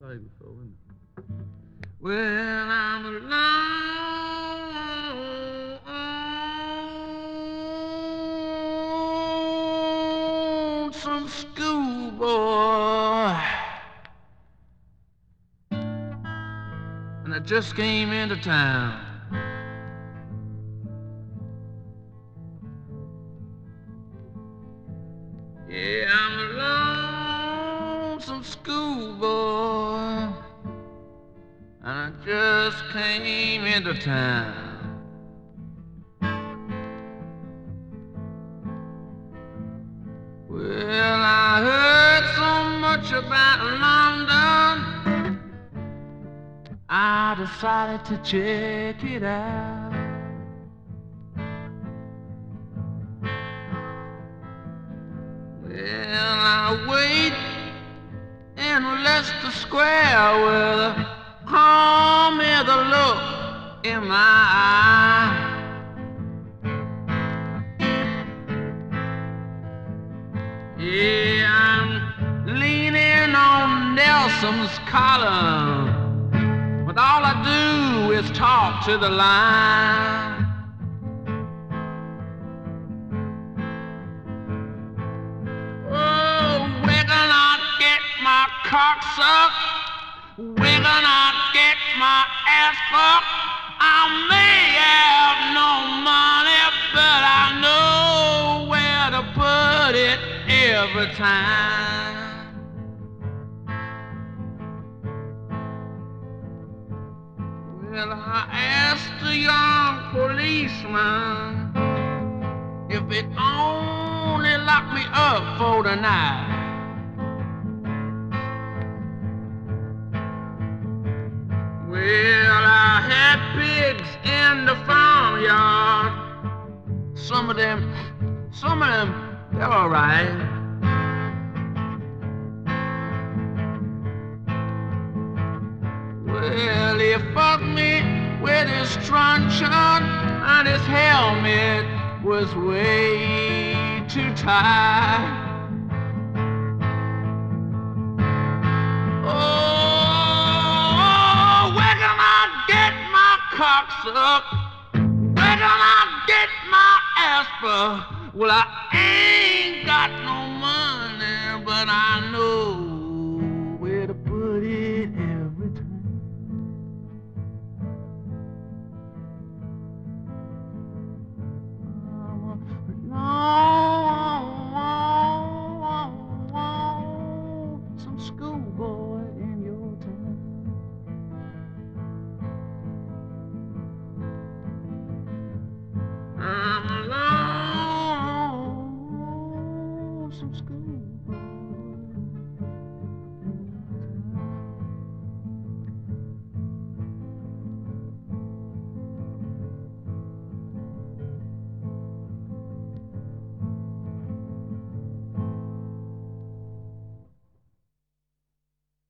Sorry before, wasn't it? Well, I'm a lonesome schoolboy, and I just came into town. Yeah, I'm a lonesome schoolboy, and I just came into town. Well, I heard so much about London, I decided to check it out. Well, I wait in Leicester Square with a calm and the look in my eye. Yeah, I'm leaning on Nelson's collar, but all I do is talk to the line. Oh, we're gonna get my cock sucked, we're gonna get my ass fucked. I may have no money, but I know where to put it every time. Well, I asked the young policeman if it only locked me up for the night. Well, I had pigs in the farmyard. Some of them, they're all right. Well, he fucked me with his truncheon, and his helmet was way too tight. Oh, we're gonna get my cock sucked, we're gonna get my ass fucked. Well, I ain't